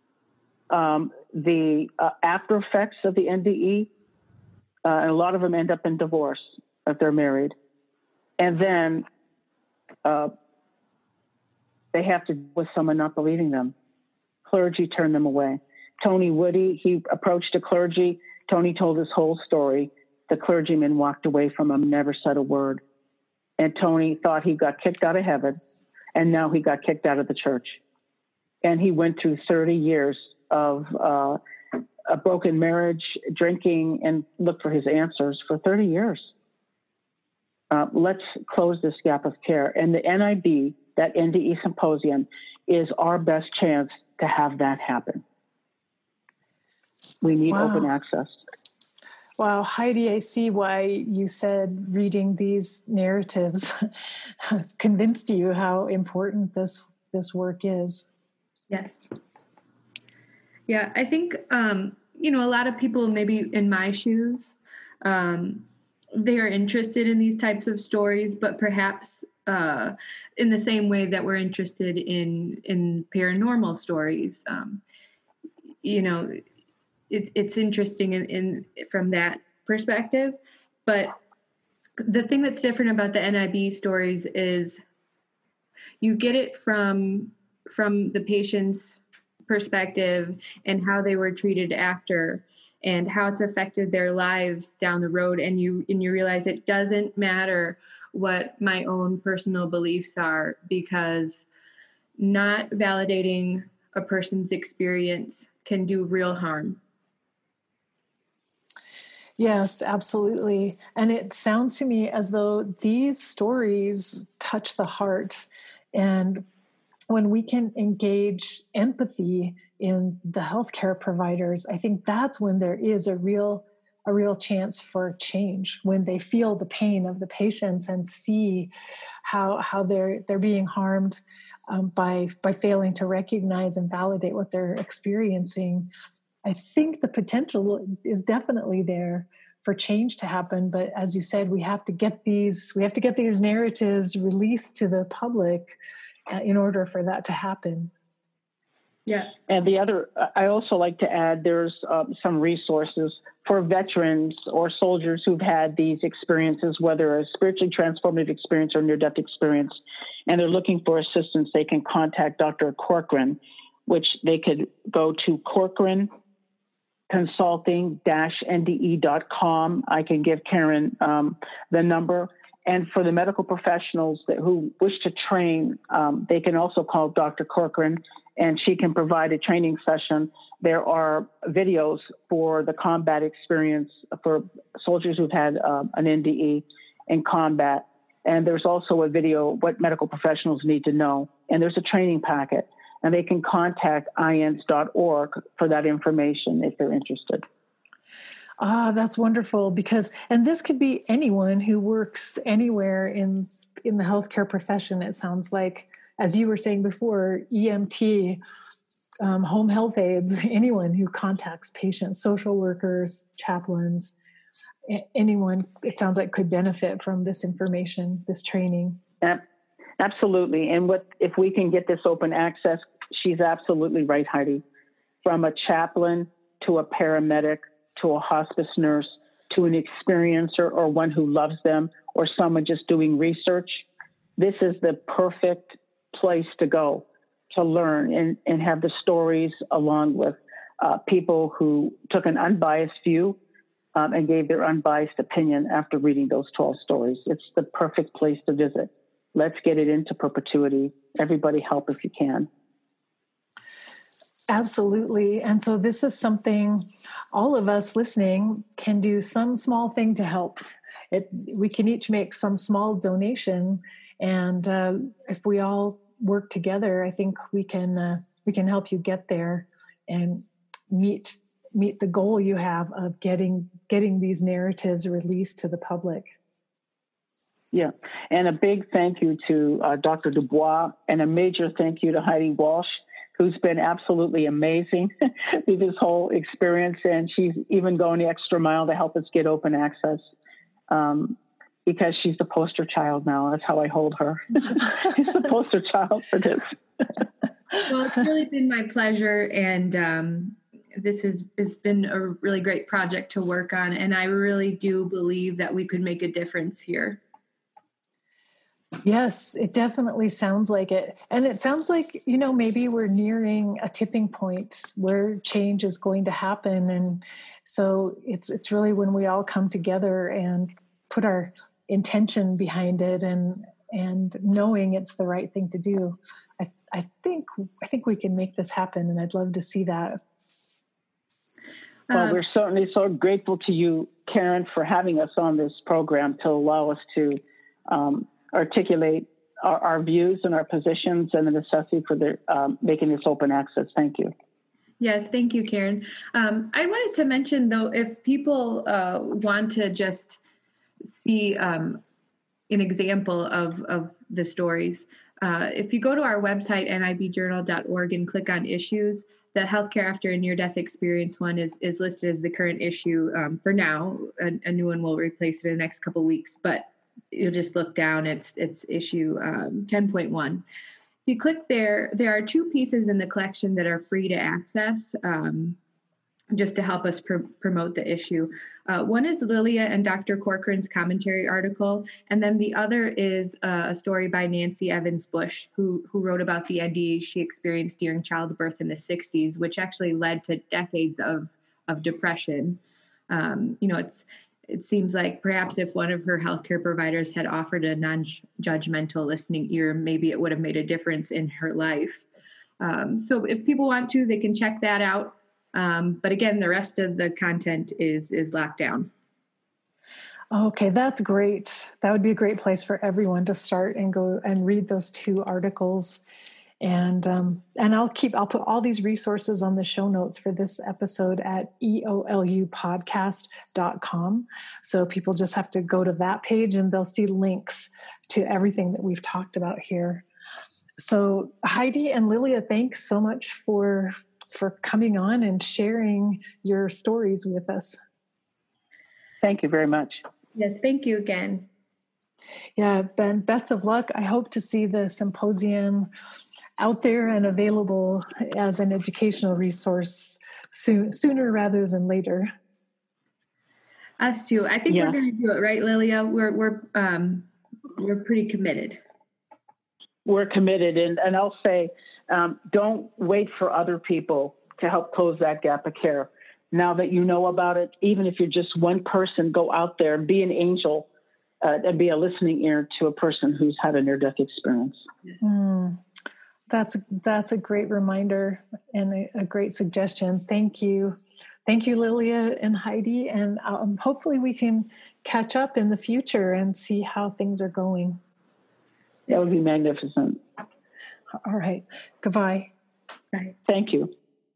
the after effects of the NDE, and a lot of them end up in divorce if they're married. And then they have to deal with someone not believing them. Clergy turned them away. Tony Woody, he approached a clergy. Tony told his whole story. The clergyman walked away from him, never said a word. And Tony thought he got kicked out of heaven, and now he got kicked out of the church. And he went through 30 years of a broken marriage, drinking, and looked for his answers for 30 years. Let's close this gap of care. And the NIB, that NDE symposium, is our best chance to have that happen. We need open access. Wow, Heidi, I see why you said reading these narratives convinced you how important this work is. Yes. Yeah, I think, a lot of people maybe in my shoes, they are interested in these types of stories, but perhaps in the same way that we're interested in paranormal stories. It's interesting in from that perspective. But the thing that's different about the NIB stories is you get it from the patient's perspective and how they were treated after and how it's affected their lives down the road. And you realize it doesn't matter what my own personal beliefs are, because not validating a person's experience can do real harm. Yes, absolutely. And it sounds to me as though these stories touch the heart. And when we can engage empathy in the healthcare providers, I think that's when there is a real chance for change, when they feel the pain of the patients and see how they're being harmed by failing to recognize and validate what they're experiencing. I think the potential is definitely there for change to happen, but as you said, we have to get these narratives released to the public in order for that to happen. Yeah. And I also like to add, there's some resources for veterans or soldiers who've had these experiences, whether a spiritually transformative experience or near-death experience, and they're looking for assistance. They can contact Dr. Corcoran, which they could go to corcoranconsulting-nde.com. I can give Karen the number. And for the medical professionals who wish to train, they can also call Dr. Corcoran, and she can provide a training session. There are videos for the combat experience for soldiers who've had an NDE in combat. And there's also a video, what medical professionals need to know. And there's a training packet. And they can contact IANDS.org for that information if they're interested. That's wonderful, and this could be anyone who works anywhere in the healthcare profession. It sounds like, as you were saying before, EMT, home health aides, anyone who contacts patients, social workers, chaplains, anyone, it sounds like, could benefit from this information, this training. Absolutely. And if we can get this open access, she's absolutely right, Heidi. From a chaplain to a paramedic to a hospice nurse to an experiencer or one who loves them or someone just doing research, this is the perfect place to go to learn and have the stories along with people who took an unbiased view and gave their unbiased opinion after reading those 12 stories. It's the perfect place to visit. Let's get it into perpetuity. Everybody help if you can. Absolutely. And so this is something all of us listening can do some small thing to help. We can each make some small donation. And if we all work together, I think we can help you get there and meet the goal you have of getting these narratives released to the public. Yeah. And a big thank you to Dr. Dubois, and a major thank you to Heidi Walsh, who's been absolutely amazing through this whole experience. And she's even going the extra mile to help us get open access because she's the poster child now. That's how I hold her. She's the poster child for this. Well, it's really been my pleasure. And this has been a really great project to work on. And I really do believe that we could make a difference here. Yes, it definitely sounds like it. And it sounds like, maybe we're nearing a tipping point where change is going to happen. And so it's really when we all come together and put our intention behind it and knowing it's the right thing to do. I think we can make this happen, and I'd love to see that. Well, we're certainly so grateful to you, Karen, for having us on this program to allow us to articulate our views and our positions and the necessity for making this open access. Thank you. Yes, thank you, Karen. I wanted to mention, though, if people want to just see an example of the stories, if you go to our website, nibjournal.org, and click on issues, the healthcare after a near-death experience one is listed as the current issue for now. A new one will replace it in the next couple of weeks, but you'll just look down. It's issue 10.1. If you click there are two pieces in the collection that are free to access, just to help us promote the issue. One is Lilia and Dr. Corcoran's commentary article, and then the other is a story by Nancy Evans Bush, who wrote about the NDE she experienced during childbirth in the 60s, which actually led to decades of depression. It seems like perhaps if one of her healthcare providers had offered a non-judgmental listening ear, maybe it would have made a difference in her life. So if people want to, they can check that out. But again, the rest of the content is locked down. Okay, that's great. That would be a great place for everyone to start and go and read those two articles. And I'll put all these resources on the show notes for this episode at eolupodcast.com. So people just have to go to that page and they'll see links to everything that we've talked about here. So Heidi and Lilia, thanks so much for coming on and sharing your stories with us. Thank you very much. Yes, thank you again. Yeah, Ben, best of luck. I hope to see the symposium out there and available as an educational resource sooner rather than later. Us too. I think we're going to do it, right, Lilia? We're pretty committed. We're committed, and I'll say, don't wait for other people to help close that gap of care. Now that you know about it, even if you're just one person, go out there and be an angel and be a listening ear to a person who's had a near-death experience. That's a great reminder and a great suggestion. Thank you. Thank you, Lilia and Heidi. And hopefully we can catch up in the future and see how things are going. That would be magnificent. All right. Goodbye. Bye. Thank you.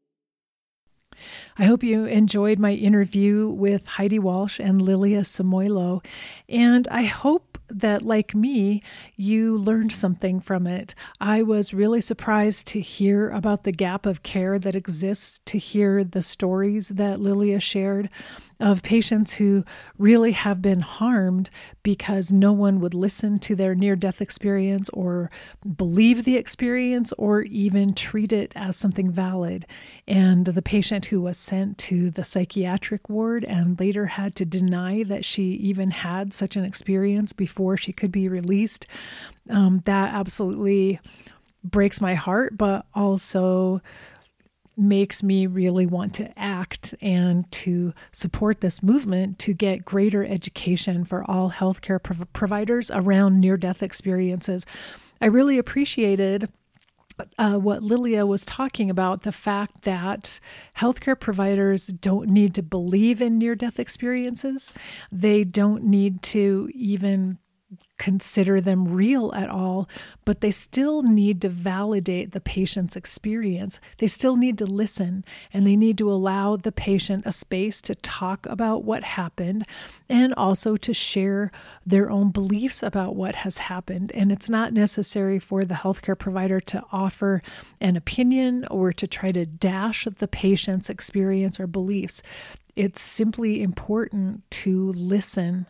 I hope you enjoyed my interview with Heidi Walsh and Lilia Samoilo. And I hope that, like me, you learned something from it. I was really surprised to hear about the gap of care that exists, to hear the stories that Lilia shared of patients who really have been harmed because no one would listen to their near-death experience or believe the experience or even treat it as something valid. And the patient who was sent to the psychiatric ward and later had to deny that she even had such an experience before she could be released, that absolutely breaks my heart, but also makes me really want to act and to support this movement to get greater education for all healthcare providers around near-death experiences. I really appreciated what Lilia was talking about, the fact that healthcare providers don't need to believe in near-death experiences. They don't need to even consider them real at all, but they still need to validate the patient's experience. They still need to listen, and they need to allow the patient a space to talk about what happened and also to share their own beliefs about what has happened. And it's not necessary for the healthcare provider to offer an opinion or to try to dash the patient's experience or beliefs. It's simply important to listen.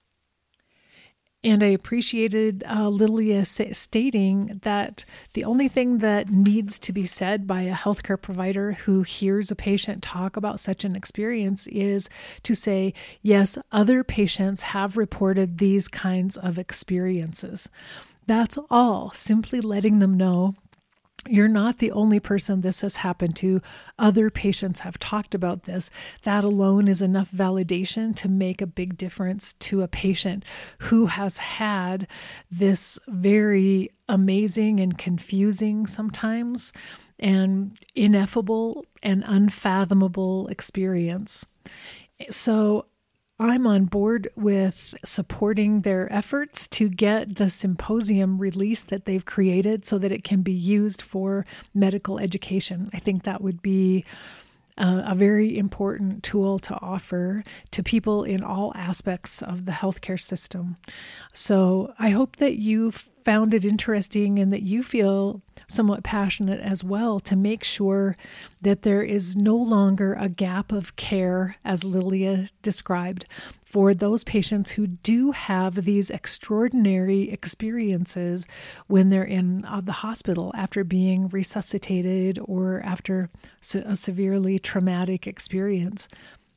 And I appreciated Lilia stating that the only thing that needs to be said by a healthcare provider who hears a patient talk about such an experience is to say, yes, other patients have reported these kinds of experiences. That's all, simply letting them know you're not the only person this has happened to. Other patients have talked about this. That alone is enough validation to make a big difference to a patient who has had this very amazing and confusing sometimes and ineffable and unfathomable experience. So I'm on board with supporting their efforts to get the symposium released that they've created so that it can be used for medical education. I think that would be a very important tool to offer to people in all aspects of the healthcare system. So I hope that you found it interesting and that you feel somewhat passionate as well to make sure that there is no longer a gap of care, as Lilia described, for those patients who do have these extraordinary experiences when they're in the hospital after being resuscitated or after a severely traumatic experience.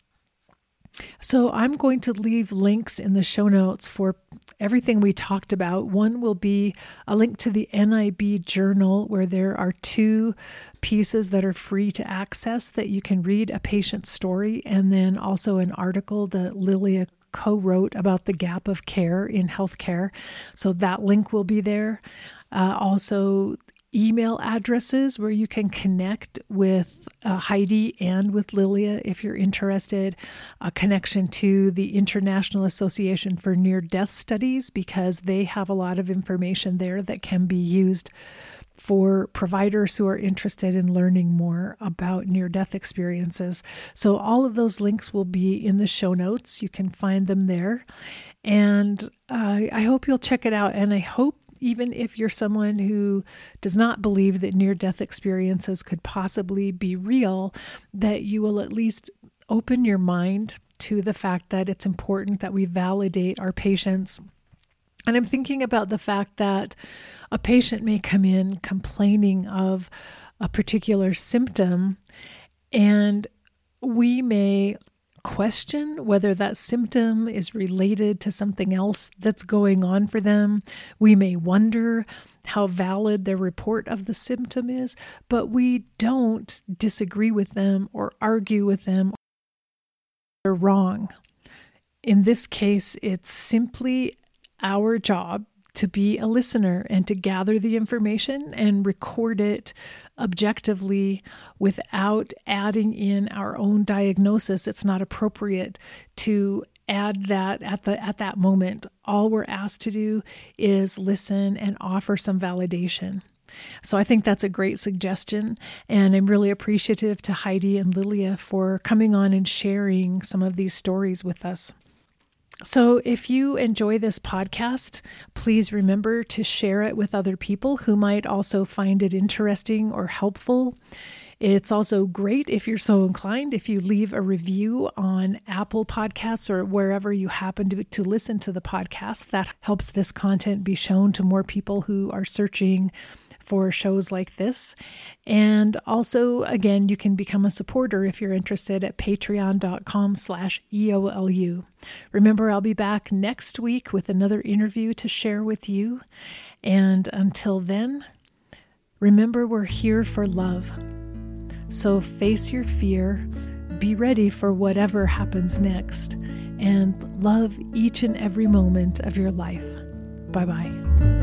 So I'm going to leave links in the show notes for everything we talked about. One will be a link to the NIB journal where there are 2 pieces that are free to access that you can read a patient's story, and then also an article that Lilia co-wrote about the gap of care in healthcare. So that link will be there. Also, email addresses where you can connect with Heidi and with Lilia if you're interested, a connection to the International Association for Near-Death Studies, because they have a lot of information there that can be used for providers who are interested in learning more about near-death experiences. So all of those links will be in the show notes. You can find them there. And I hope you'll check it out. And I hope even if you're someone who does not believe that near-death experiences could possibly be real, that you will at least open your mind to the fact that it's important that we validate our patients. And I'm thinking about the fact that a patient may come in complaining of a particular symptom, and we may question whether that symptom is related to something else that's going on for them. We may wonder how valid their report of the symptom is, but we don't disagree with them or argue with them. They're wrong. In this case, it's simply our job to be a listener and to gather the information and record it objectively without adding in our own diagnosis. It's not appropriate to add that at that moment. All we're asked to do is listen and offer some validation. So I think that's a great suggestion, and I'm really appreciative to Heidi and Lilia for coming on and sharing some of these stories with us. So if you enjoy this podcast, please remember to share it with other people who might also find it interesting or helpful. It's also great, if you're so inclined, if you leave a review on Apple Podcasts or wherever you happen to listen to the podcast. That helps this content be shown to more people who are searching for shows like this. And also, again, you can become a supporter if you're interested at patreon.com/EOLU. Remember, I'll be back next week with another interview to share with you. And until then, remember, we're here for love. So face your fear, be ready for whatever happens next, and love each and every moment of your life. Bye-bye.